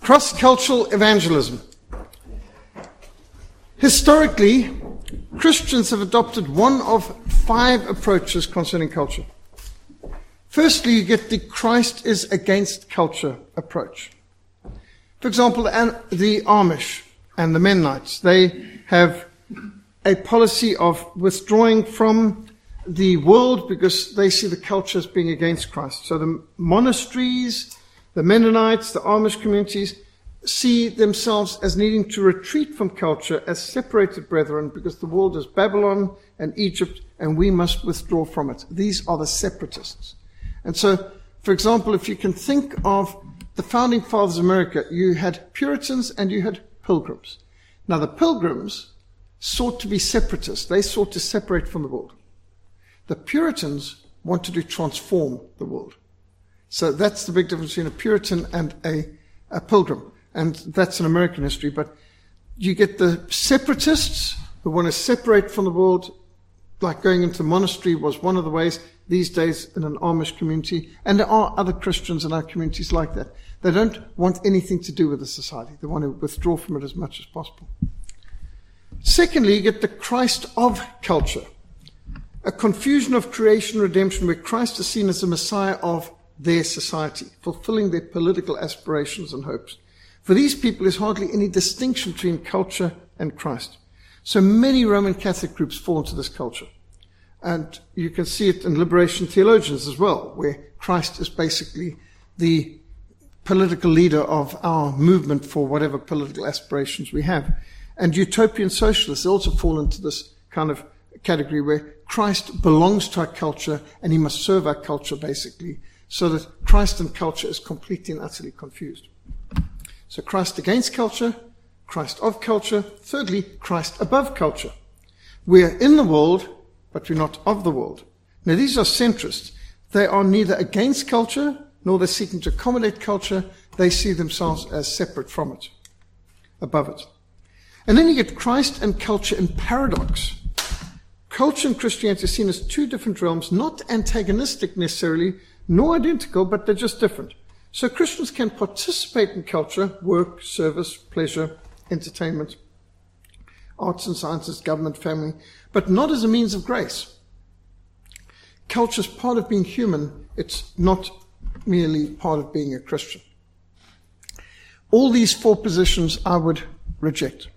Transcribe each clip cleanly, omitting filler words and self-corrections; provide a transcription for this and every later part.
Cross-cultural evangelism. Historically, Christians have adopted one of 5 approaches concerning culture. Firstly, you get the Christ is against culture approach. For example, the Amish and the Mennonites, they have a policy of withdrawing from the world because they see the culture as being against Christ. So the monasteries, the Mennonites, the Amish communities see themselves as needing to retreat from culture as separated brethren because the world is Babylon and Egypt and we must withdraw from it. These are the separatists. And so, for example, if you can think of the founding fathers of America, you had Puritans and you had Pilgrims. Now the Pilgrims sought to be separatists. They sought to separate from the world. The Puritans wanted to transform the world. So that's the big difference between a Puritan and a Pilgrim. And that's in American history. But you get the separatists who want to separate from the world, like going into the monastery was one of the ways these days in an Amish community. And there are other Christians in our communities like that. They don't want anything to do with the society. They want to withdraw from it as much as possible. Secondly, you get the Christ of culture. A confusion of creation and redemption where Christ is seen as the Messiah of their society, fulfilling their political aspirations and hopes. For these people, there's hardly any distinction between culture and Christ. So many Roman Catholic groups fall into this culture. And you can see it in liberation theologians as well, where Christ is basically the political leader of our movement for whatever political aspirations we have. And utopian socialists also fall into this kind of category where Christ belongs to our culture and he must serve our culture basically, so that Christ and culture is completely and utterly confused. So Christ against culture, Christ of culture. Thirdly, Christ above culture. We are in the world, but we're not of the world. Now these are centrists. They are neither against culture, nor they're seeking to accommodate culture. They see themselves as separate from it, above it. And then you get Christ and culture in paradox. Culture and Christianity are seen as 2 different realms, not antagonistic necessarily, nor identical, but they're just different. So Christians can participate in culture, work, service, pleasure, entertainment, arts and sciences, government, family, but not as a means of grace. Culture is part of being human. It's not merely part of being a Christian. All these 4 positions I would reject.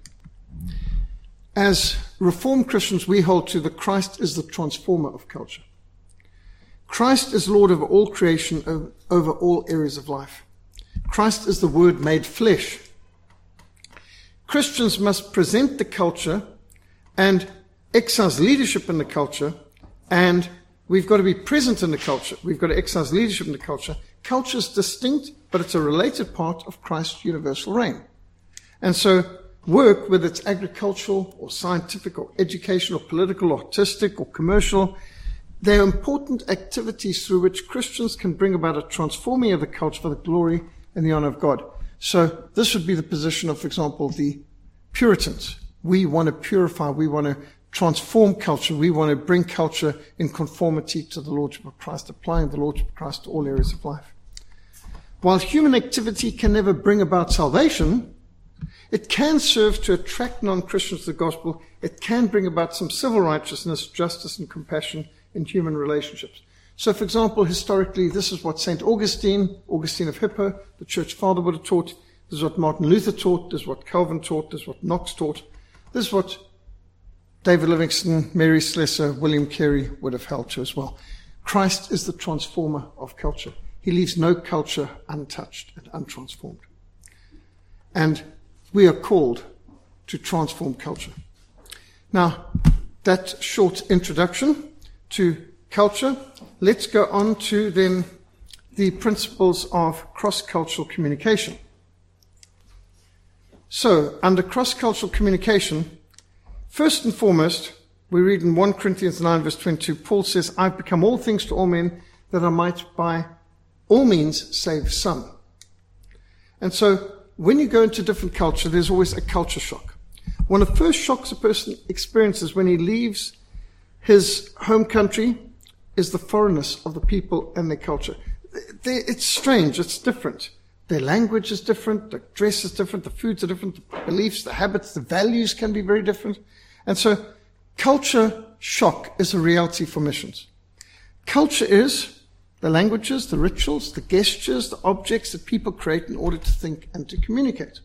As Reformed Christians, we hold to that Christ is the transformer of culture. Christ is Lord over all creation, over all areas of life. Christ is the Word made flesh. Christians must present the culture and exercise leadership in the culture, and we've got to be present in the culture. We've got to exercise leadership in the culture. Culture is distinct, but it's a related part of Christ's universal reign. And so work, whether it's agricultural or scientific or educational or political or artistic or commercial, they're important activities through which Christians can bring about a transforming of the culture for the glory and the honor of God. So this would be the position of, for example, the Puritans. We want to purify, we want to transform culture, we want to bring culture in conformity to the Lordship of Christ, applying the Lordship of Christ to all areas of life. While human activity can never bring about salvation, it can serve to attract non-Christians to the gospel. It can bring about some civil righteousness, justice, and compassion in human relationships. So, for example, historically, this is what St. Augustine of Hippo, the church father, would have taught. This is what Martin Luther taught. This is what Calvin taught. This is what Knox taught. This is what David Livingstone, Mary Slessor, William Carey would have held to as well. Christ is the transformer of culture. He leaves no culture untouched and untransformed. And we are called to transform culture. Now, that short introduction to culture, let's go on to then the principles of cross-cultural communication. So, under cross-cultural communication, first and foremost, we read in 1 Corinthians 9 verse 22, Paul says, I've become all things to all men that I might by all means save some. And so, when you go into different culture, there's always a culture shock. One of the first shocks a person experiences when he leaves his home country is the foreignness of the people and their culture. It's strange, it's different. Their language is different, the dress is different, the foods are different, the beliefs, the habits, the values can be very different. And so culture shock is a reality for missions. Culture is the languages, the rituals, the gestures, the objects that people create in order to think and to communicate.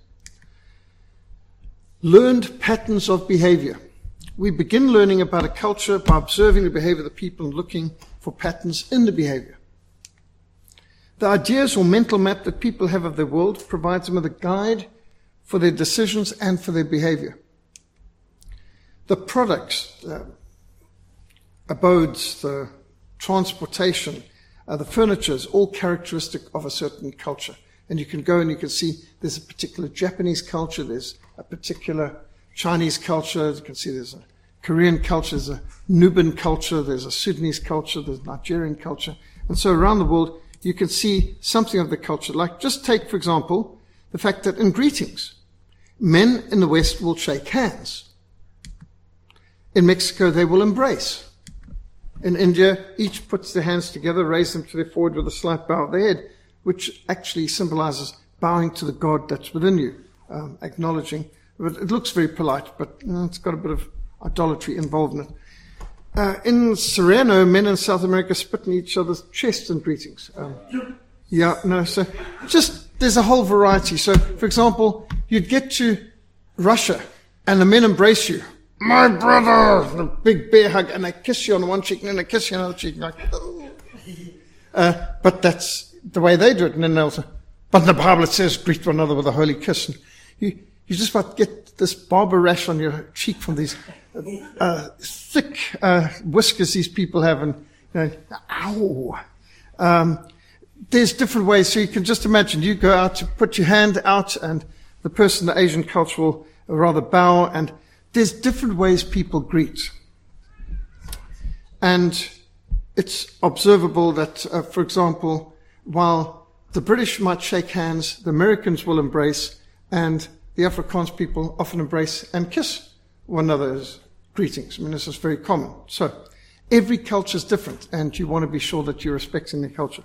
Learned patterns of behavior. We begin learning about a culture by observing the behavior of the people and looking for patterns in the behavior. The ideas or mental map that people have of their world provides them with a guide for their decisions and for their behavior. The products, the abodes, the transportation, the furniture is all characteristic of a certain culture. And you can go and you can see there's a particular Japanese culture, there's a particular Chinese culture, you can see there's a Korean culture, there's a Nubian culture, there's a Sudanese culture, there's a Nigerian culture. And so around the world, you can see something of the culture. Like, just take, for example, the fact that in greetings, men in the West will shake hands. In Mexico, they will embrace. In India, each puts their hands together, raise them to their forehead with a slight bow of the head, which actually symbolizes bowing to the God that's within you, acknowledging. But it looks very polite, but it's got a bit of idolatry involved in it. In Serrano, men in South America spit in each other's chests in greetings. So just, there's a whole variety. So, for example, you'd get to Russia, and the men embrace you. My brother! And a big bear hug, and they kiss you on one cheek, and then they kiss you on the other cheek. Like, but that's the way they do it. And then they'll say, but in the Bible it says, greet one another with a holy kiss. And you just about get this barber rash on your cheek from these thick whiskers these people have, and ow. There's different ways. So you can just imagine, you go out to put your hand out, and the person, the Asian culture, will rather bow, and there's different ways people greet. And it's observable that, for example, while the British might shake hands, the Americans will embrace, and the Afrikaans people often embrace and kiss one another's greetings. I mean, this is very common. So every culture is different, and you want to be sure that you're respecting the culture.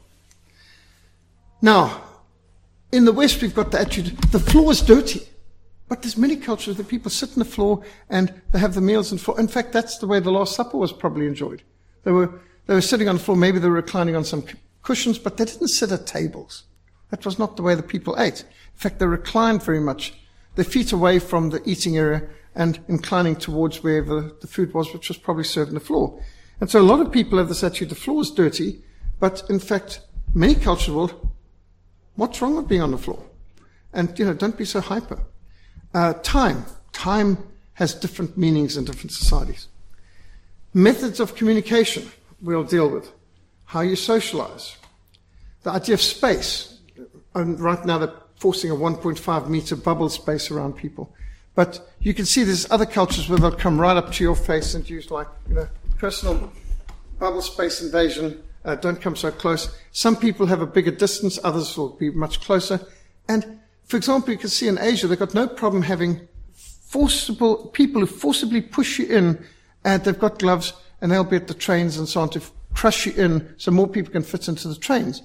Now, in the West, we've got the attitude, the floor is dirty. But there's many cultures that people sit on the floor and they have the meals on the floor. In fact, that's the way the Last Supper was probably enjoyed. They were sitting on the floor, maybe they were reclining on some cushions, but they didn't sit at tables. That was not the way the people ate. In fact, they reclined very much, their feet away from the eating area and inclining towards wherever the food was, which was probably served on the floor. And so a lot of people have this attitude, the floor is dirty, but in fact, many cultures will, what's wrong with being on the floor? And, don't be so hyper. Time has different meanings in different societies. Methods of communication we'll deal with. How you socialize. The idea of space. And right now they're forcing a 1.5 meter bubble space around people. But you can see there's other cultures where they'll come right up to your face and use personal bubble space invasion. Don't come so close. Some people have a bigger distance, others will be much closer. And for example, you can see in Asia, they've got no problem having people who forcibly push you in, and they've got gloves, and they'll be at the trains and so on to crush you in so more people can fit into the trains.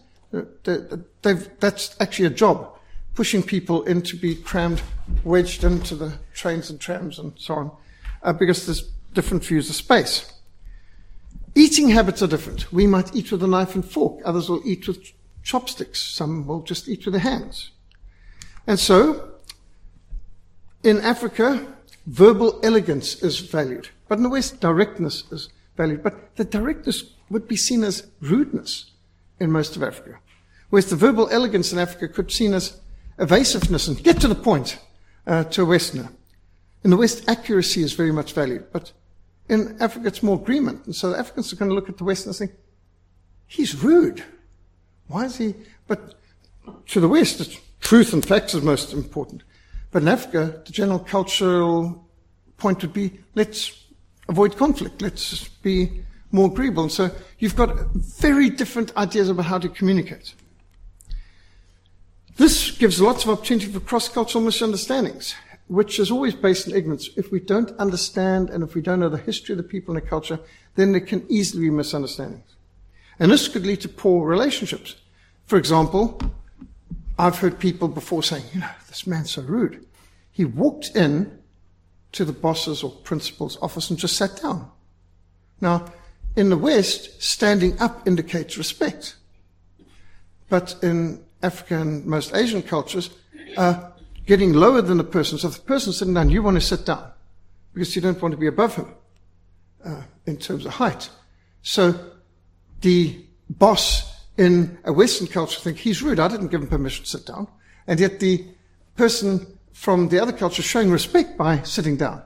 That's actually a job, pushing people in to be crammed, wedged into the trains and trams and so on, because there's different views of space. Eating habits are different. We might eat with a knife and fork. Others will eat with chopsticks. Some will just eat with their hands. And so, in Africa, verbal elegance is valued. But in the West, directness is valued. But the directness would be seen as rudeness in most of Africa. Whereas the verbal elegance in Africa could be seen as evasiveness and get to the point to a Westerner. In the West, accuracy is very much valued. But in Africa, it's more agreement. And so the Africans are going to look at the Westerners and think, he's rude. Why is he? But to the West, it's truth and facts is most important. But in Africa, the general cultural point would be, let's avoid conflict. Let's be more agreeable. And so you've got very different ideas about how to communicate. This gives lots of opportunity for cross-cultural misunderstandings, which is always based in ignorance. If we don't understand and if we don't know the history of the people and the culture, then there can easily be misunderstandings. And this could lead to poor relationships. For example, I've heard people before saying, this man's so rude. He walked in to the boss's or principal's office and just sat down. Now, in the West, standing up indicates respect. But in Africa and most Asian cultures, getting lower than the person. So if the person's sitting down, you want to sit down because you don't want to be above him in terms of height. So the boss in a Western culture think he's rude. I didn't give him permission to sit down. And yet the person from the other culture is showing respect by sitting down.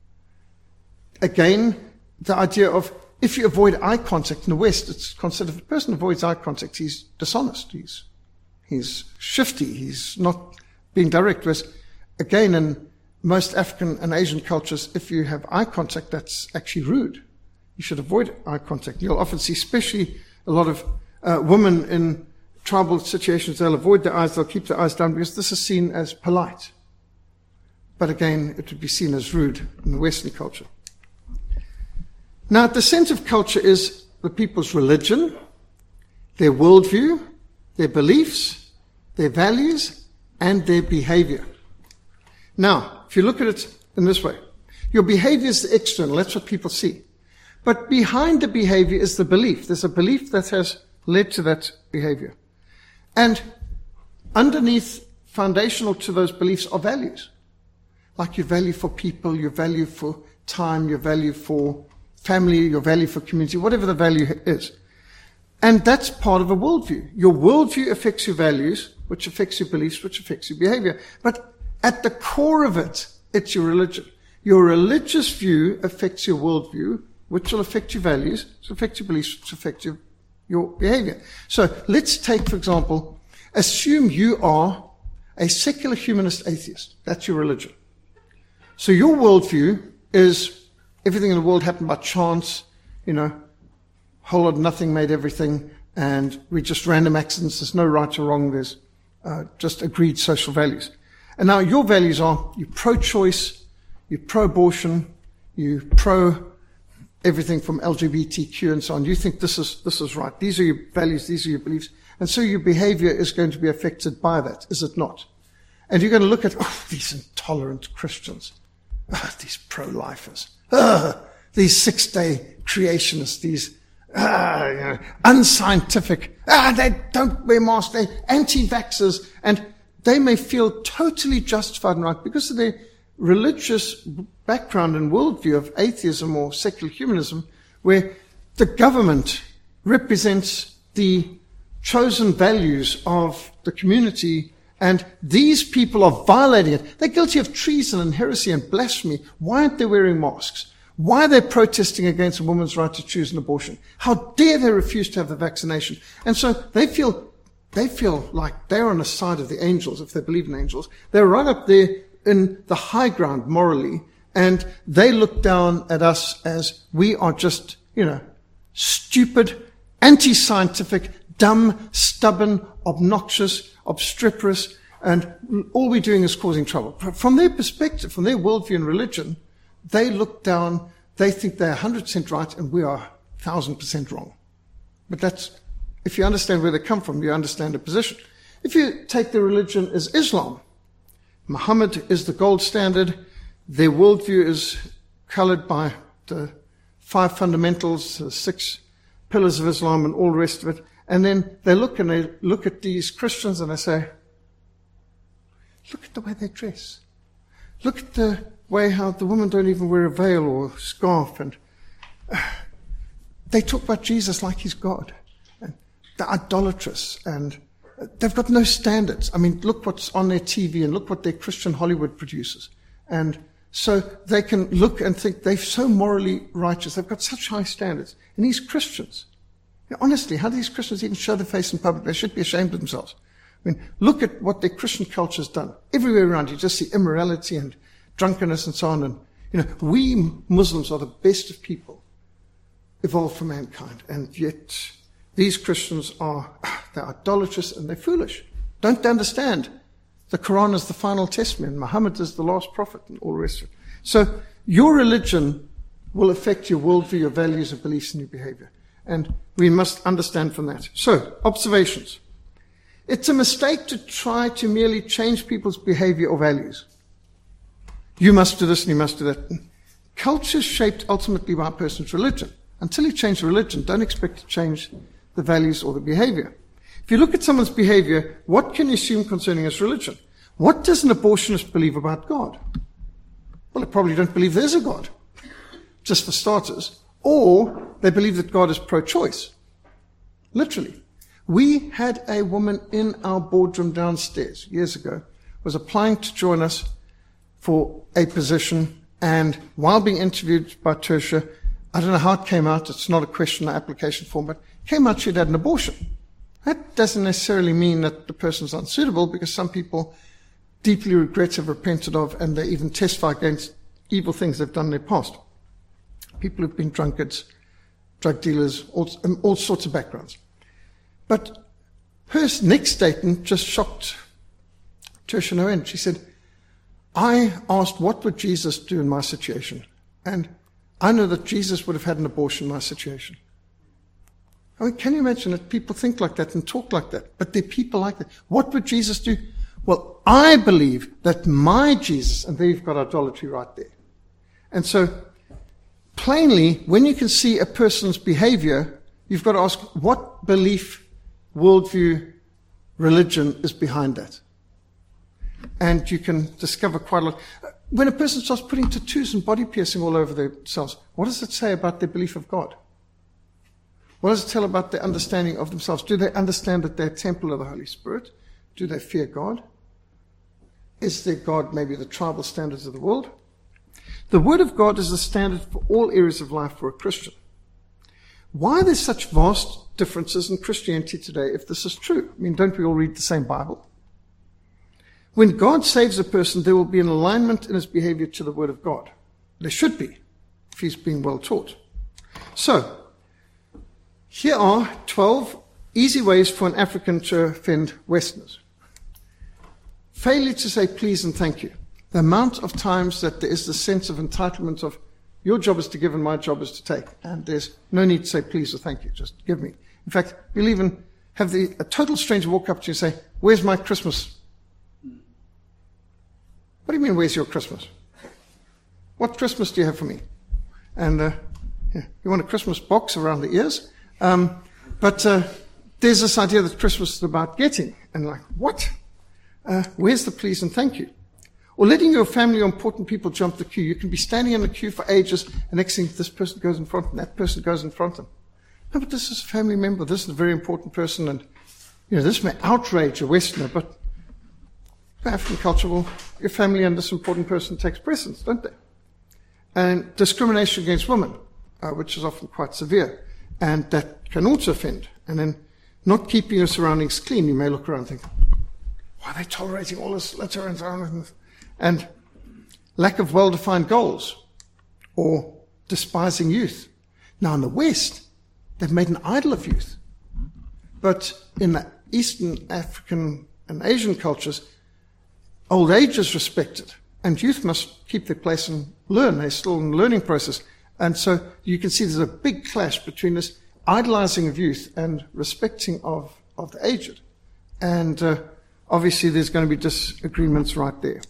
Again, the idea of if you avoid eye contact in the West, it's considered if a person avoids eye contact, he's dishonest. He's shifty. He's not being direct. Whereas, again, in most African and Asian cultures, if you have eye contact, that's actually rude. You should avoid eye contact. You'll often see, especially a lot of women in tribal situations, they'll avoid their eyes, they'll keep their eyes down because this is seen as polite. But again, it would be seen as rude in the Western culture. Now, at the center of culture is the people's religion, their worldview, their beliefs, their values, and their behavior. Now, if you look at it in this way, your behavior is the external, that's what people see. But behind the behavior is the belief. There's a belief that has led to that behavior. And underneath, foundational to those beliefs are values. Like your value for people, your value for time, your value for family, your value for community, whatever the value is. And that's part of a worldview. Your worldview affects your values, which affects your beliefs, which affects your behavior. But at the core of it, it's your religion. Your religious view affects your worldview, which will affect your values, which will affect your beliefs, which will affect your behavior. So let's take, for example, assume you are a secular humanist atheist. That's your religion. So your worldview is everything in the world happened by chance, whole lot of nothing made everything, and we just random accidents. There's no right or wrong. There's just agreed social values. And now your values are you're pro-choice, you're pro-abortion, you're pro-everything from LGBTQ and so on. You think this is right. These are your values, these are your beliefs. And so your behavior is going to be affected by that, is it not? And you're going to look at, these intolerant Christians, these pro-lifers, these six-day creationists, these unscientific, they don't wear masks, they're anti-vaxxers, and they may feel totally justified and right because of their religious background and worldview of atheism or secular humanism, where the government represents the chosen values of the community, and these people are violating it. They're guilty of treason and heresy and blasphemy. Why aren't they wearing masks? Why are they protesting against a woman's right to choose an abortion? How dare they refuse to have the vaccination? And so they feel like they're on the side of the angels, if they believe in angels. They're right up there in the high ground morally, and they look down at us as we are just, stupid, anti-scientific, dumb, stubborn, obnoxious, obstreperous, and all we're doing is causing trouble. From their perspective, from their worldview and religion, they look down, they think they're 100% right, and we are 1,000% wrong. But that's, if you understand where they come from, you understand the position. If you take the religion as Islam, Muhammad is the gold standard. Their worldview is colored by the 5 fundamentals, the 6 pillars of Islam and all the rest of it. And then they look at these Christians and they say, look at the way they dress. Look at the way how the women don't even wear a veil or scarf. And they talk about Jesus like he's God. And they're idolatrous and they've got no standards. I mean, look what's on their TV and look what their Christian Hollywood produces. And so they can look and think they're so morally righteous. They've got such high standards. And these Christians, honestly, how do these Christians even show their face in public? They should be ashamed of themselves. I mean, look at what their Christian culture has done. Everywhere around you just see immorality and drunkenness and so on. And, we Muslims are the best of people evolved from mankind. And yet these Christians they're idolatrous and they're foolish. Don't they understand? The Quran is the final testament. Muhammad is the last prophet and all the rest of it. So your religion will affect your worldview, your values, and beliefs, and your behavior. And we must understand from that. So, observations. It's a mistake to try to merely change people's behavior or values. You must do this and you must do that. Culture is shaped ultimately by a person's religion. Until you change religion, don't expect to change the values or the behavior. If you look at someone's behavior, what can you assume concerning his religion? What does an abortionist believe about God? Well, they probably don't believe there's a God, just for starters. Or they believe that God is pro-choice. Literally. We had a woman in our boardroom downstairs years ago, was applying to join us for a position, and while being interviewed by Tertia, I don't know how it came out, it's not a question or application form, but it came out she'd had an abortion. That doesn't necessarily mean that the person's unsuitable, because some people deeply regret, have repented of, and they even testify against evil things they've done in their past. People who've been drunkards, drug dealers, all sorts of backgrounds. But her next statement just shocked Tertia no end. She said, I asked, what would Jesus do in my situation? And I know that Jesus would have had an abortion in my situation. I mean, can you imagine that people think like that and talk like that? But they're people like that. What would Jesus do? Well, I believe that my Jesus, and there you've got idolatry right there. And so, plainly, when you can see a person's behavior, you've got to ask, what belief, worldview, religion is behind that? And you can discover quite a lot. When a person starts putting tattoos and body piercing all over themselves, what does it say about their belief of God? What does it tell about their understanding of themselves? Do they understand that they're a temple of the Holy Spirit? Do they fear God? Is their God maybe the tribal standards of the world? The Word of God is the standard for all areas of life for a Christian. Why are there such vast differences in Christianity today if this is true? I mean, don't we all read the same Bible? When God saves a person, there will be an alignment in his behavior to the Word of God. There should be, if he's being well taught. So, here are 12 easy ways for an African to offend Westerners. Failure to say please and thank you. The amount of times that there is the sense of entitlement of your job is to give and my job is to take. And there's no need to say please or thank you. Just give me. In fact, you'll even have a total stranger walk up to you and say, where's my Christmas? What do you mean, where's your Christmas? What Christmas do you have for me? And you want a Christmas box around the ears? But there's this idea that Christmas is about getting. And like, what? Where's the please and thank you? Or letting your family or important people jump the queue. You can be standing in the queue for ages, and next thing, this person goes in front, and that person goes in front of them. No, but this is a family member. This is a very important person, and this may outrage a Westerner, but for African culture, well, your family and this important person takes precedence, don't they? And discrimination against women, which is often quite severe, and that can also offend. And then not keeping your surroundings clean, you may look around and think, why are they tolerating all this litter and lack of well-defined goals, or despising youth. Now in the West, they've made an idol of youth. But in the Eastern African and Asian cultures, old age is respected, and youth must keep their place and learn. They're still in the learning process. And so you can see there's a big clash between this idolizing of youth and respecting of the aged. And obviously there's going to be disagreements right there.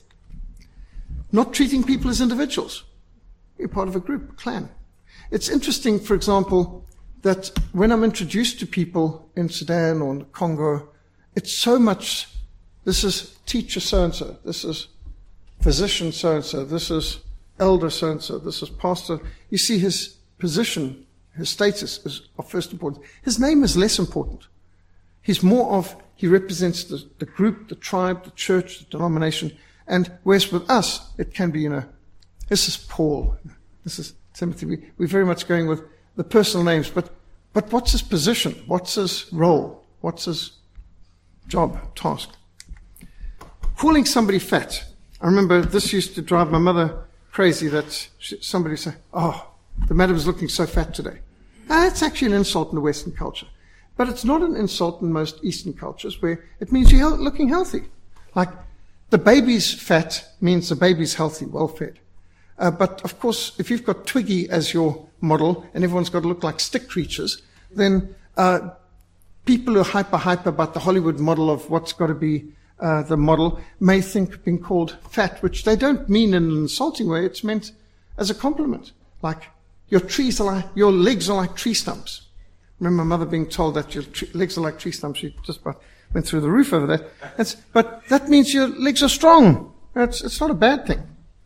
Not treating people as individuals. You're part of a group, a clan. It's interesting, for example, that when I'm introduced to people in Sudan or in the Congo, it's so much, this is teacher so-and-so, this is physician so-and-so, this is elder so-and-so, this is pastor. You see his position, his status is of first importance. His name is less important. He's more of, he represents the group, the tribe, the church, the denomination. And whereas with us, it can be, this is Paul, this is Timothy. We're very much going with the personal names, but what's his position? What's his role? What's his job, task? Calling somebody fat. I remember this used to drive my mother crazy that somebody say, oh, the madam's looking so fat today. That's actually an insult in the Western culture. But it's not an insult in most Eastern cultures where it means you're looking healthy. Like, the baby's fat means the baby's healthy, well-fed. But, of course, if you've got Twiggy as your model and everyone's got to look like stick creatures, then people who are hyper about the Hollywood model of what's got to be the model may think being called fat, which they don't mean in an insulting way. It's meant as a compliment. Like, your legs are like tree stumps. Remember my mother being told that your legs are like tree stumps. She just about went through the roof over that. But that means your legs are strong. It's not a bad thing.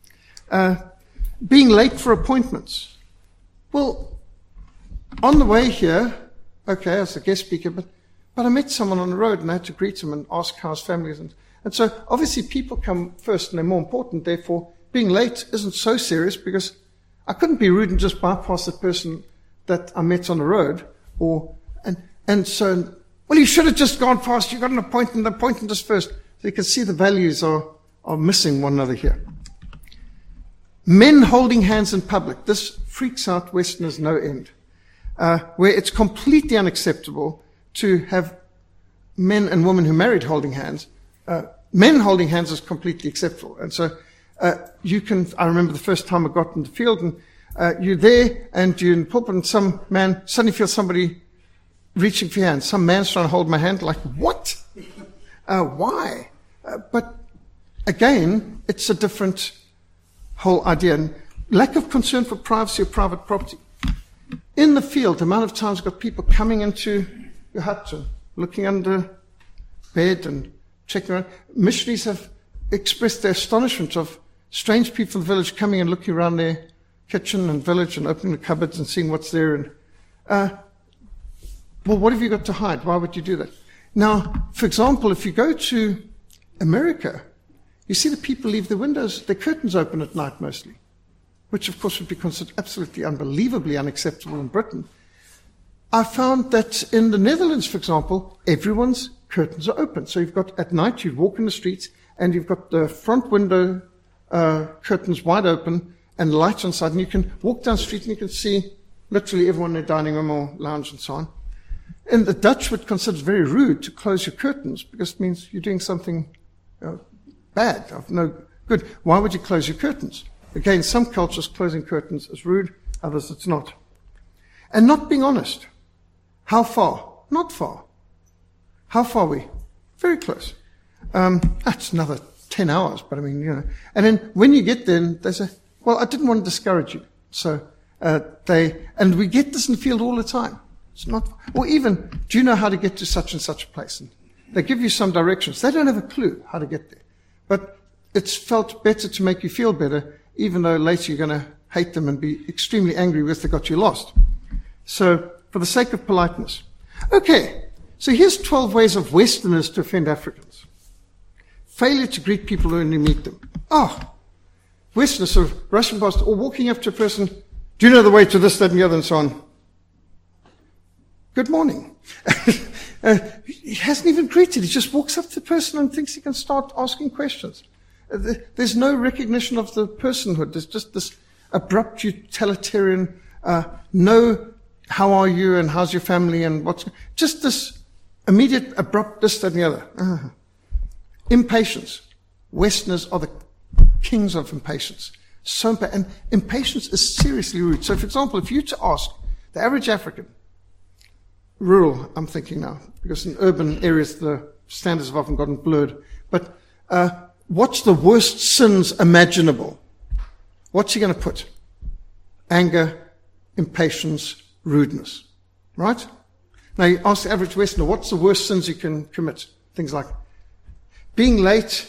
Being late for appointments. Well, on the way here, okay, as a guest speaker, but I met someone on the road and I had to greet him and ask how his family is. And so obviously people come first and they're more important. Therefore, being late isn't so serious because I couldn't be rude and just bypass the person that I met on the road. So, well, you should have just gone past. You got an appointment. The appointment is first. So you can see the values are missing one another here. Men holding hands in public. This freaks out Westerners no end. Where it's completely unacceptable to have men and women who married holding hands. Men holding hands is completely acceptable. And so I remember the first time I got in the field and you're there and you're in the pulpit and some man suddenly feels somebody reaching for your hand. Some man's trying to hold my hand, like, what? Why? But again, it's a different whole idea. And lack of concern for privacy or private property. In the field, the amount of times I've got people coming into your hut and looking under bed and checking around. Missionaries have expressed their astonishment of strange people in the village coming and looking around their kitchen and village and opening the cupboards and seeing what's there. And well, what have you got to hide? Why would you do that? Now, for example, if you go to America, you see the people leave their curtains open at night mostly, which of course would be considered absolutely unbelievably unacceptable in Britain. I found that in the Netherlands, for example, everyone's curtains are open. So you've got, at night, you'd walk in the streets and you've got the front window curtains wide open and lights on side, and you can walk down the street and you can see literally everyone in their dining room or lounge and so on. And the Dutch would consider it very rude to close your curtains because it means you're doing something bad, of no good. Why would you close your curtains? Again, some cultures closing curtains is rude, others it's not. And not being honest. How far? Not far. How far are we? Very close. That's another 10 hours, but I mean, you know. And then when you get there, they say, well, I didn't want to discourage you. So and we get this in the field all the time. It's not, or even, do you know how to get to such and such a place? And they give you some directions. They don't have a clue how to get there. But it's felt better to make you feel better, even though later you're going to hate them and be extremely angry because they got you lost. So, for the sake of politeness. Okay, so here's 12 ways of Westerners to offend Africans. Failure to greet people when you meet them. Westerners sort of rushing past or walking up to a person, do you know the way to this, that, and the other, and so on. Good morning. He hasn't even greeted. He just walks up to the person and thinks he can start asking questions. There's no recognition of the personhood. There's just this abrupt utilitarian, no, how are you and how's your family and what's, just this immediate abrupt this, that, and the other. Impatience. Westerners are the kings of impatience. And impatience is seriously rude. So, for example, if you were to ask the average African, rural, I'm thinking now, because in urban areas the standards have often gotten blurred. But what's the worst sins imaginable? What's he going to put? Anger, impatience, rudeness. Right? Now you ask the average Westerner, what's the worst sins you can commit? Things like being late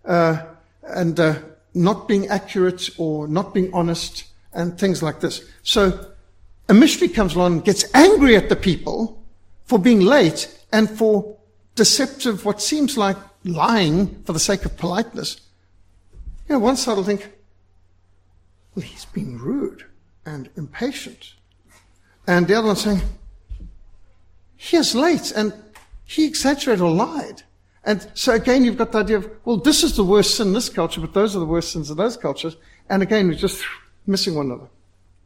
and not being accurate or not being honest and things like this. So a missionary comes along and gets angry at the people for being late and for deceptive, what seems like lying for the sake of politeness. You know, one side will think, well, he's being rude and impatient. And the other one's saying, he is late and he exaggerated or lied. And so again, you've got the idea of, well, this is the worst sin in this culture, but those are the worst sins of those cultures. And again, we're just missing one another.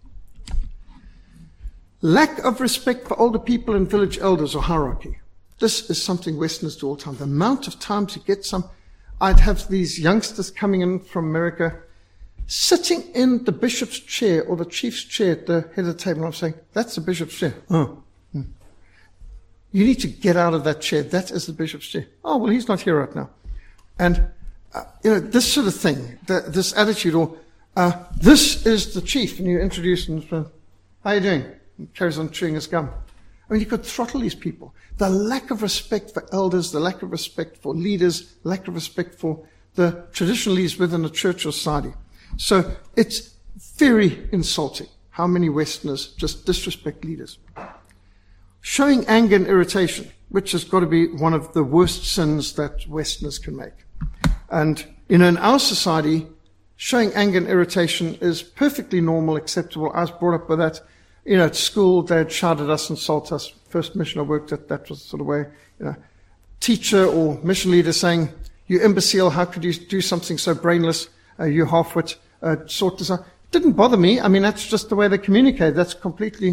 Lack of respect for older people and village elders or hierarchy. This is something Westerners do all the time. The amount of times you get I'd have these youngsters coming in from America, sitting in the bishop's chair or the chief's chair at the head of the table. And I'm saying, that's the bishop's chair. Oh. You need to get out of that chair. That is the bishop's chair. Oh, well, he's not here right now. And, this sort of thing, this attitude, or this is the chief, and you introduce him, how are you doing? He carries on chewing his gum. I mean, you could throttle these people. The lack of respect for elders, the lack of respect for leaders, lack of respect for the traditional leaders within the church or society. So it's very insulting how many Westerners just disrespect leaders. Showing anger and irritation, which has got to be one of the worst sins that Westerners can make. And, in our society, showing anger and irritation is perfectly normal, acceptable. I was brought up with that. At school, they'd shout at us, insult us. First mission I worked at, that was the sort of way, teacher or mission leader saying, you imbecile, how could you do something so brainless? You half-wit, sort this out. Didn't bother me. I mean, that's just the way they communicate. That's completely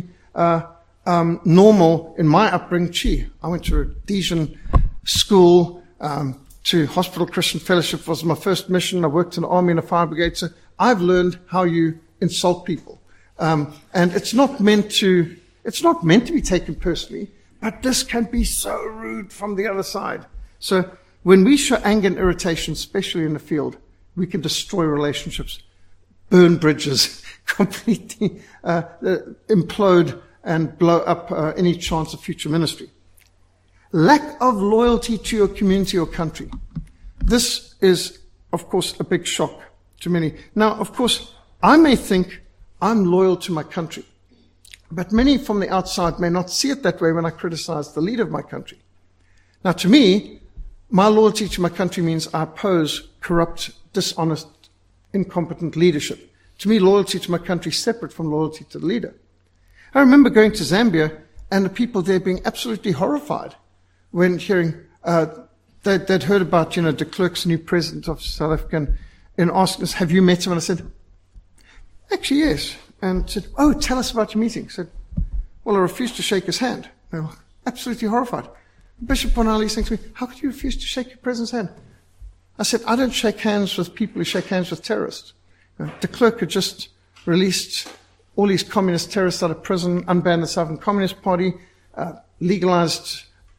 normal in my upbringing. Gee, I went to a Rhodesian school, to Hospital Christian Fellowship was my first mission. I worked in the army and a fire brigade. So I've learned how you insult people. And it's not meant to be taken personally, but this can be so rude from the other side. So when we show anger and irritation, especially in the field, we can destroy relationships, burn bridges, completely implode and blow up any chance of future ministry. Lack of loyalty to your community or country. This is, of course, a big shock to many. Now, of course, I may think I'm loyal to my country, but many from the outside may not see it that way when I criticize the leader of my country. Now, to me, my loyalty to my country means I oppose corrupt, dishonest, incompetent leadership. To me, loyalty to my country is separate from loyalty to the leader. I remember going to Zambia and the people there being absolutely horrified when hearing, they'd heard about, de Klerk's new president of South Africa, and asked us, have you met him? And I said, actually, yes. And said, oh, tell us about your meeting. I said, well, I refused to shake his hand. They were absolutely horrified. Bishop Bonali saying to me, how could you refuse to shake your president's hand? I said, I don't shake hands with people who shake hands with terrorists. De Klerk had just released all these communist terrorists out of prison, unbanned the Southern Communist Party, legalized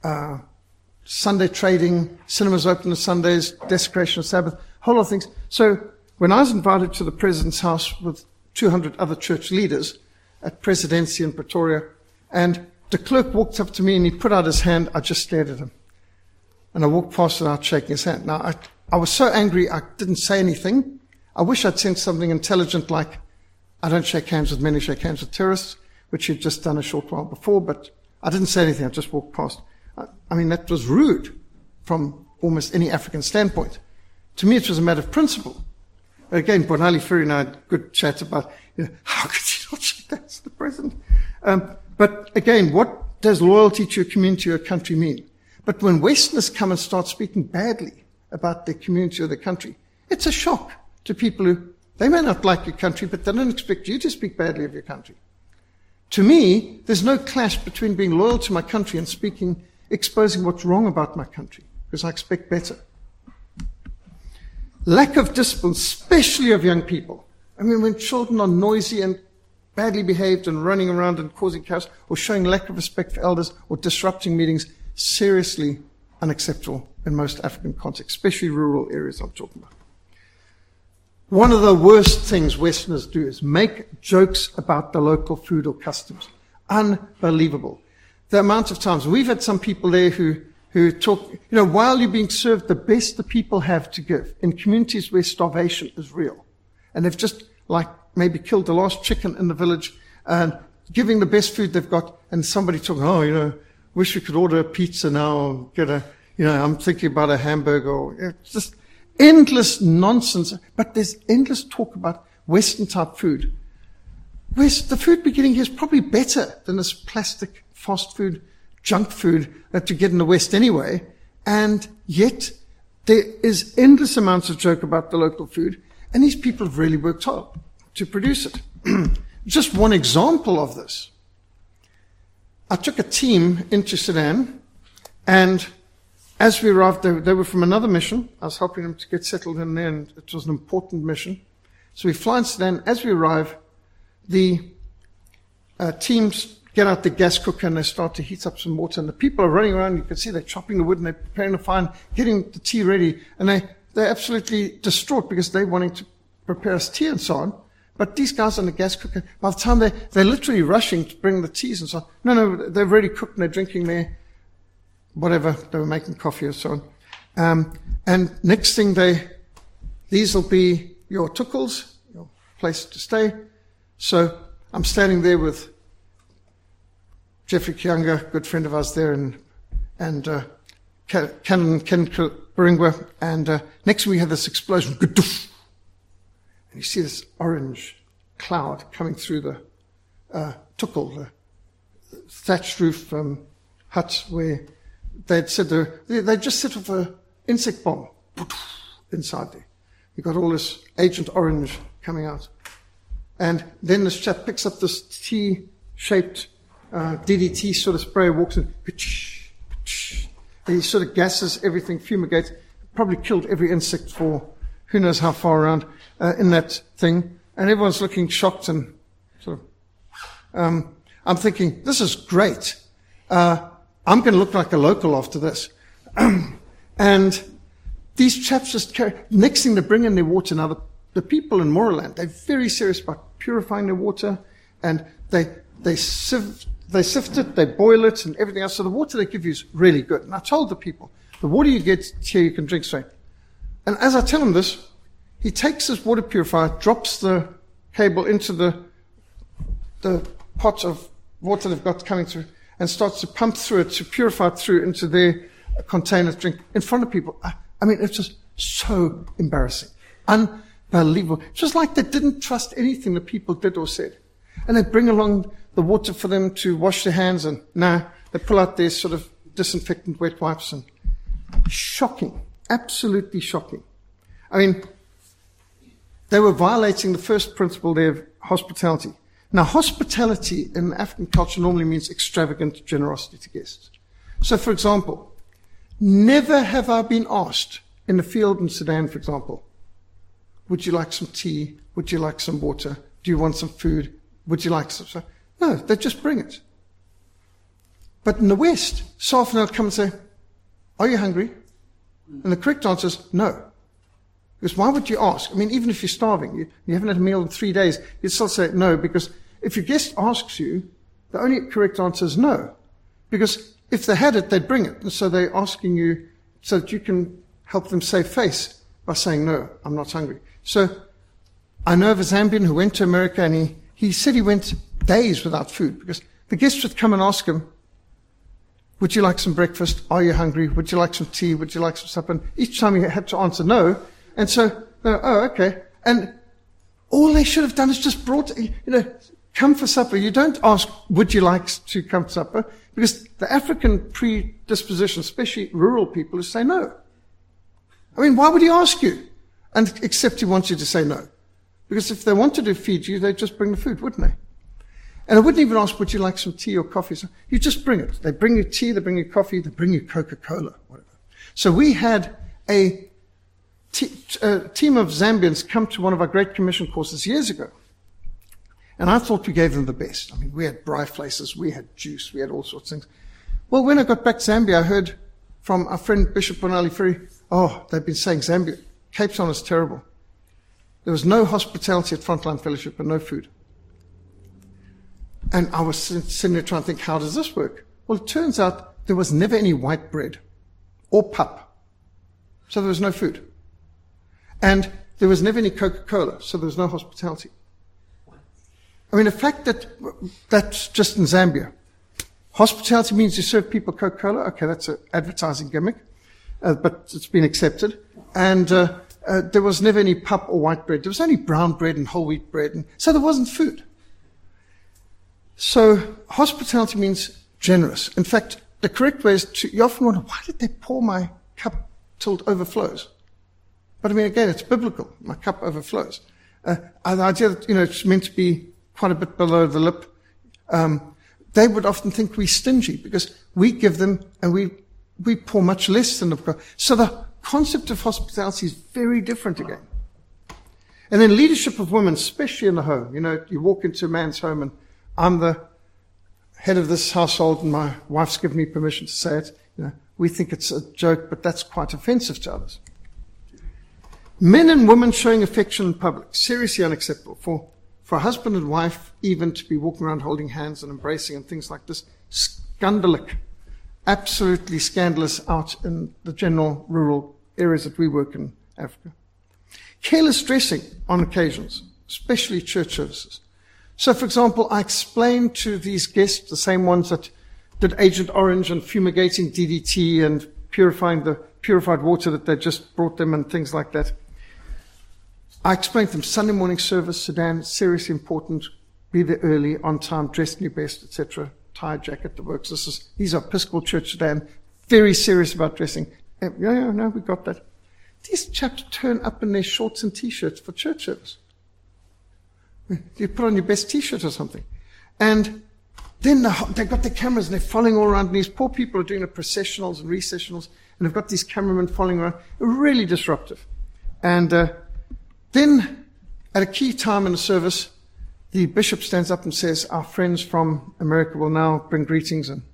Sunday trading, cinemas open on Sundays, desecration of Sabbath, a whole lot of things. So when I was invited to the president's house with 200 other church leaders at Presidency in Pretoria, and de Klerk walked up to me and he put out his hand, I just stared at him. And I walked past without shaking his hand. Now, I was so angry I didn't say anything. I wish I'd said something intelligent like, I don't shake hands with men who shake hands with terrorists, which he'd just done a short while before, but I didn't say anything. I just walked past. I mean, that was rude from almost any African standpoint. To me, it was a matter of principle. But again, Bonali Ferry and I had a good chat about, how could you not shake hands with the president? But again, what does loyalty to your community or your country mean? But when Westerners come and start speaking badly about their community or their country, it's a shock to people who, they may not like your country, but they don't expect you to speak badly of your country. To me, there's no clash between being loyal to my country and exposing what's wrong about my country, because I expect better. Lack of discipline, especially of young people. I mean, when children are noisy and badly behaved and running around and causing chaos, or showing lack of respect for elders, or disrupting meetings, seriously unacceptable in most African contexts, especially rural areas I'm talking about. One of the worst things Westerners do is make jokes about the local food or customs. Unbelievable. The amount of times, we've had some people there who talk, while you're being served the best the people have to give in communities where starvation is real. And they've just maybe killed the last chicken in the village and giving the best food they've got, and somebody talking, wish we could order a pizza now or get I'm thinking about a hamburger. It's just endless nonsense. But there's endless talk about Western type food. The food we're getting here is probably better than this plastic fast food, junk food that you get in the West anyway. And yet there is endless amounts of joke about the local food. And these people have really worked hard to produce it. Just one example of this. I took a team into Sudan, and as we arrived, they were from another mission. I was helping them to get settled in there, and it was an important mission. So we fly in Sudan. As we arrive, the teams get out the gas cooker and they start to heat up some water. And the people are running around. You can see they're chopping the wood and they're preparing the fire and getting the tea ready. And they're absolutely distraught because they're wanting to prepare us tea and so on. But these guys on the gas cooker, by the time they're literally rushing to bring the teas and so on. No, they've already cooked and they're drinking their whatever. They were making coffee or so on. And next thing these will be your tukels, your place to stay. So I'm standing there with Jeffrey Kianga, good friend of ours there, and Ken Baringwa, and next we have this explosion. And you see this orange cloud coming through the tukel, the thatched roof hut where they'd said they just set off an insect bomb inside there. You got all this Agent Orange coming out. And then this chap picks up this T-shaped DDT sort of spray, walks in, and he sort of gases everything, fumigates, probably killed every insect for who knows how far around in that thing. And everyone's looking shocked and sort of, I'm thinking, this is great. I'm going to look like a local after this. And these chaps just carry, next thing they bring in their water. Now the people in Moraland, they're very serious about purifying their water, and they sift it, they boil it and everything else. So the water they give you is really good. And I told the people, the water you get here you can drink straight. And as I tell him this, he takes his water purifier, drops the cable into the pot of water they've got coming through, and starts to pump through it, to purify it through into their container to drink in front of people. I mean, it's just so embarrassing. Unbelievable. It's just like they didn't trust anything the people did or said. And they bring along the water for them to wash their hands, and now they pull out their sort of disinfectant wet wipes, and shocking. Absolutely shocking. I mean, they were violating the first principle there of hospitality. Now, hospitality in African culture normally means extravagant generosity to guests. So, for example, never have I been asked in the field in Sudan, for example, would you like some tea? Would you like some water? Do you want some food? Would you like some? No, they just bring it. But in the West, so often they'll come and say, are you hungry? And the correct answer is no. Because why would you ask? I mean, even if you're starving, you haven't had a meal in 3 days, you'd still say no, because if your guest asks you, the only correct answer is no. Because if they had it, they'd bring it. And so they're asking you so that you can help them save face by saying, no, I'm not hungry. So I know of a Zambian who went to America, and he said he went days without food because the guests would come and ask him, would you like some breakfast? Are you hungry? Would you like some tea? Would you like some supper? And each time he had to answer no. And so, oh, okay. And all they should have done is just brought, come for supper. You don't ask, would you like to come for supper? Because the African predisposition, especially rural people, is say no. I mean, why would he ask you? And except he wants you to say no. Because if they wanted to feed you, they'd just bring the food, wouldn't they? And I wouldn't even ask, would you like some tea or coffee? So you just bring it. They bring you tea, they bring you coffee, they bring you Coca-Cola, whatever. So we had a team of Zambians come to one of our Great Commission courses years ago. And I thought we gave them the best. I mean, we had braai places, we had juice, we had all sorts of things. Well, when I got back to Zambia, I heard from our friend Bishop Bonali Ferry, they've been saying Zambia, Cape Town is terrible. There was no hospitality at Frontline Fellowship and no food. And I was sitting there trying to think, how does this work? Well, it turns out there was never any white bread or pup. So there was no food. And there was never any Coca-Cola, so there was no hospitality. I mean, the fact that that's just in Zambia. Hospitality means you serve people Coca-Cola. Okay, that's an advertising gimmick, but it's been accepted. And there was never any pup or white bread. There was only brown bread and whole wheat bread, and so there wasn't food. So hospitality means generous. In fact, the correct way is you often wonder, why did they pour my cup till it overflows? But I mean, again, it's biblical. My cup overflows. The idea that, it's meant to be quite a bit below the lip. They would often think we're stingy because we give them and we pour much less than they've got. So the concept of hospitality is very different again. And then leadership of women, especially in the home. You walk into a man's home and I'm the head of this household, and my wife's given me permission to say it. We think it's a joke, but that's quite offensive to others. Men and women showing affection in public, seriously unacceptable. For a husband and wife even to be walking around holding hands and embracing and things like this, scandalic, absolutely scandalous out in the general rural areas that we work in Africa. Careless dressing on occasions, especially church services. So, for example, I explained to these guests, the same ones that did Agent Orange and fumigating DDT and purifying the purified water that they just brought them and things like that. I explained to them Sunday morning service, Sudan, seriously important, be there early, on time, dressed in your best, etc. Tie, jacket, the works. These are Episcopal Church Sudan, very serious about dressing. No, we got that. These chaps turn up in their shorts and T-shirts for church service. You put on your best T-shirt or something. And then they've got the cameras and they're following all around. And these poor people are doing the processionals and recessionals. And they've got these cameramen following around. Really disruptive. And then at a key time in the service, the bishop stands up and says, our friends from America will now bring greetings. And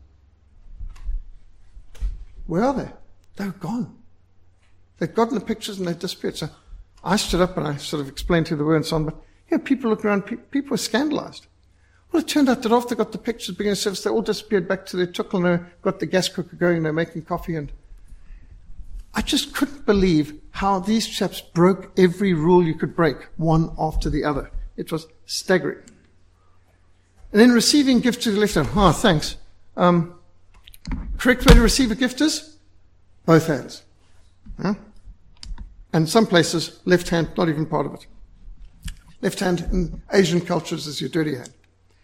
where are they? They're gone. They'd gotten the pictures and they'd disappeared. So I stood up and I sort of explained who they were and so on. But people look around, people were scandalized. Well, it turned out that after they got the pictures beginning of service, they all disappeared back to their tukkel and got the gas cooker going, they're making coffee. And I just couldn't believe how these chaps broke every rule you could break, one after the other. It was staggering. And then receiving gifts to the left hand. Oh, thanks. Correct way to receive a gift is? Both hands. Huh? And some places, left hand, not even part of it. Left hand in Asian cultures is your dirty hand.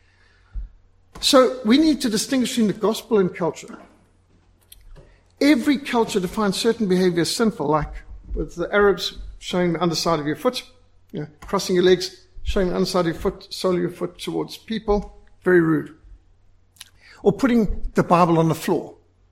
So we need to distinguish between the gospel and culture. Every culture defines certain behavior as sinful, like with the Arabs showing the underside of your foot, crossing your legs, showing the underside of your foot, sole of your foot towards people, very rude. Or putting the Bible on the floor,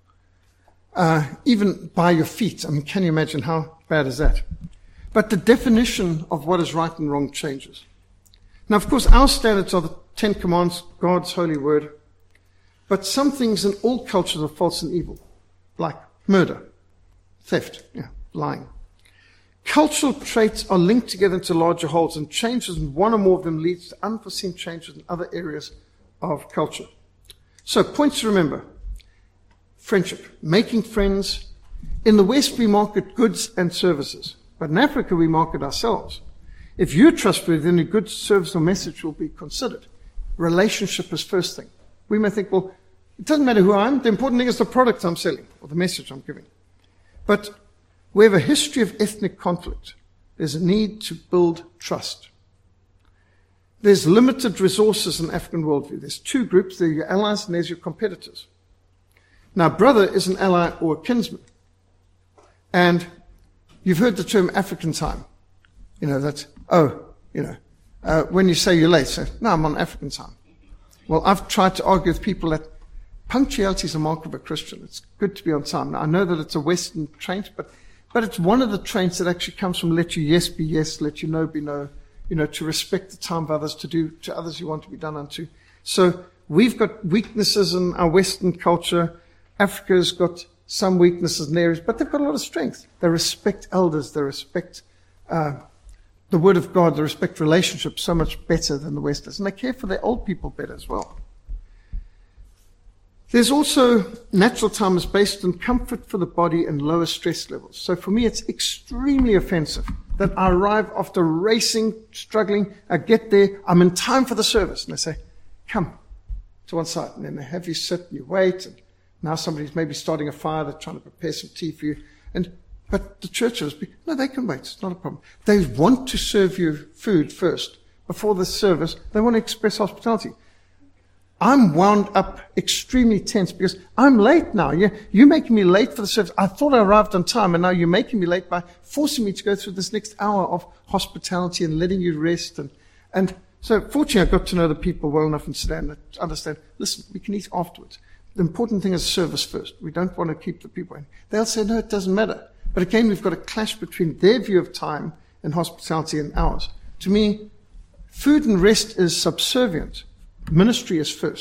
even by your feet. I mean, can you imagine how bad is that? But the definition of what is right and wrong changes. Now, of course, our standards are the Ten Commandments, God's holy word. But some things in all cultures are false and evil, like murder, theft, lying. Cultural traits are linked together into larger wholes, and changes in one or more of them leads to unforeseen changes in other areas of culture. So, points to remember. Friendship, making friends. In the West, we market goods and services. But in Africa, we market ourselves. If you're trustworthy, then a good service or message will be considered. Relationship is first thing. We may think, well, it doesn't matter who I am. The important thing is the product I'm selling or the message I'm giving. But we have a history of ethnic conflict. There's a need to build trust. There's limited resources in African worldview. There's two groups. There's your allies and there's your competitors. Now, brother is an ally or a kinsman. And you've heard the term African time. When you say you're late, say, no, I'm on African time. Well, I've tried to argue with people that punctuality is a mark of a Christian. It's good to be on time. Now, I know that it's a Western trait, but it's one of the traits that actually comes from let your yes be yes, let your no be no, to respect the time of others, to do to others you want to be done unto. So we've got weaknesses in our Western culture. Africa's got some weaknesses in areas, but they've got a lot of strength. They respect elders. They respect the Word of God. They respect relationships so much better than the West does. And they care for their old people better as well. There's also natural time is based on comfort for the body and lower stress levels. So for me, it's extremely offensive that I arrive after racing, struggling. I get there. I'm in time for the service. And they say, come to one side. And then they have you sit and you wait. And now somebody's maybe starting a fire. They're trying to prepare some tea for you. But the churches, no, they can wait. It's not a problem. They want to serve you food first. Before the service, they want to express hospitality. I'm wound up extremely tense because I'm late now. You're making me late for the service. I thought I arrived on time, and now you're making me late by forcing me to go through this next hour of hospitality and letting you rest. And so fortunately, I got to know the people well enough in Sudan to understand, listen, we can eat afterwards. The important thing is service first. We don't want to keep the people in. They'll say, no, it doesn't matter. But again, we've got a clash between their view of time and hospitality and ours. To me, food and rest is subservient. Ministry is first.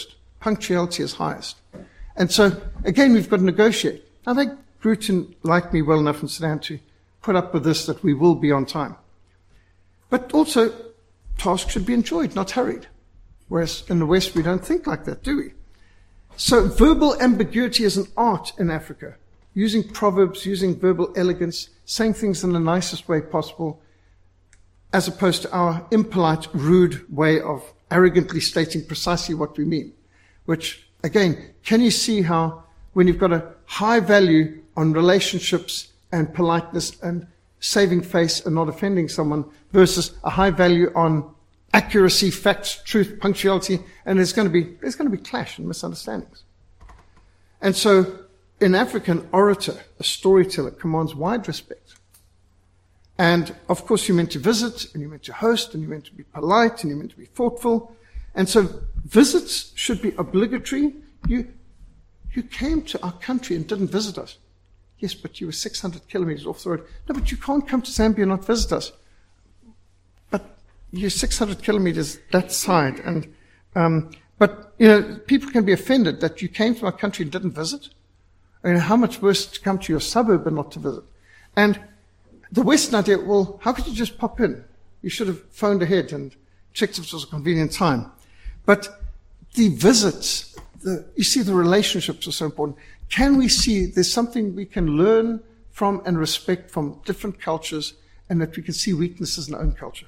punctuality is highest. And so, again, we've got to negotiate. I think Bruton liked me well enough in Sudan to put up with this, that we will be on time. But also, tasks should be enjoyed, not hurried. Whereas in the West, we don't think like that, do we? So verbal ambiguity is an art in Africa. Using proverbs, using verbal elegance, saying things in the nicest way possible, as opposed to our impolite, rude way of arrogantly stating precisely what we mean. Which, again, can you see how when you've got a high value on relationships and politeness and saving face and not offending someone versus a high value on accuracy, facts, truth, punctuality, and there's going to be clash and misunderstandings. And so, in Africa, an orator, a storyteller, commands wide respect. And, of course, you're meant to visit, and you're meant to host, and you're meant to be polite, and you're meant to be thoughtful. And so, visits should be obligatory. You came to our country and didn't visit us. Yes, but you were 600 kilometers off the road. No, but you can't come to Zambia and not visit us. But you're 600 kilometers that side. But, people can be offended that you came to our country and didn't visit. I mean, how much worse to come to your suburb and not to visit? And the Western idea, well, how could you just pop in? You should have phoned ahead and checked if it was a convenient time. But the visits, you see, the relationships are so important. Can we see there's something we can learn from and respect from different cultures, and that we can see weaknesses in our own culture?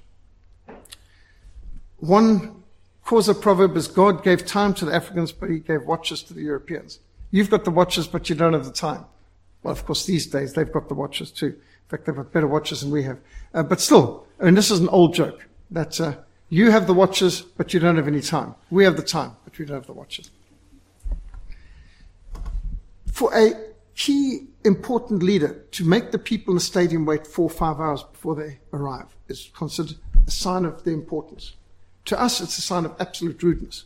One Xhosa proverb is, God gave time to the Africans, but he gave watches to the Europeans. You've got the watches, but you don't have the time. Well, of course, these days, they've got the watches too. In fact, they've got better watches than we have. But still, I mean, this is an old joke, that you have the watches, but you don't have any time. We have the time, but we don't have the watches. For a key important leader to make the people in the stadium wait 4 or 5 hours before they arrive is considered a sign of their importance. To us, it's a sign of absolute rudeness.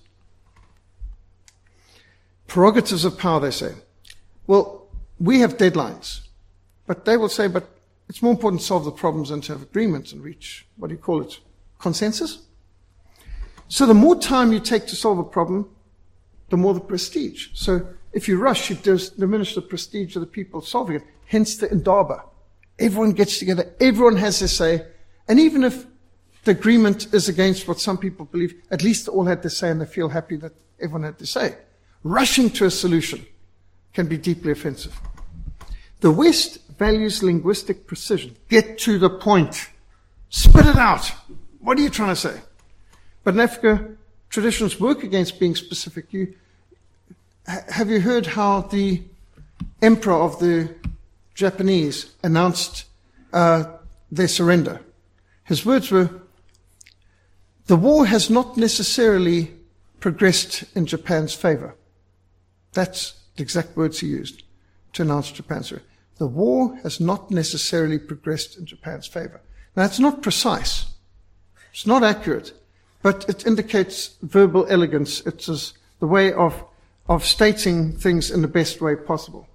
Prerogatives of power, they say. Well, we have deadlines, but they will say, but it's more important to solve the problems than to have agreements and reach, what do you call it, consensus? So the more time you take to solve a problem, the more the prestige. So if you rush, you diminish the prestige of the people solving it. Hence the Indaba. Everyone gets together, everyone has their say, and even if the agreement is against what some people believe, at least they all had their say and they feel happy that everyone had their say. Rushing to a solution can be deeply offensive. The West values linguistic precision. Get to the point. Spit it out. What are you trying to say? But in Africa, traditions work against being specific. Have you heard how the emperor of the Japanese announced their surrender? His words were, the war has not necessarily progressed in Japan's favor. That's the exact words he used to announce Japan's surrender. The war has not necessarily progressed in Japan's favor. Now, it's not precise. It's not accurate, but it indicates verbal elegance. It's the way of stating things in the best way possible.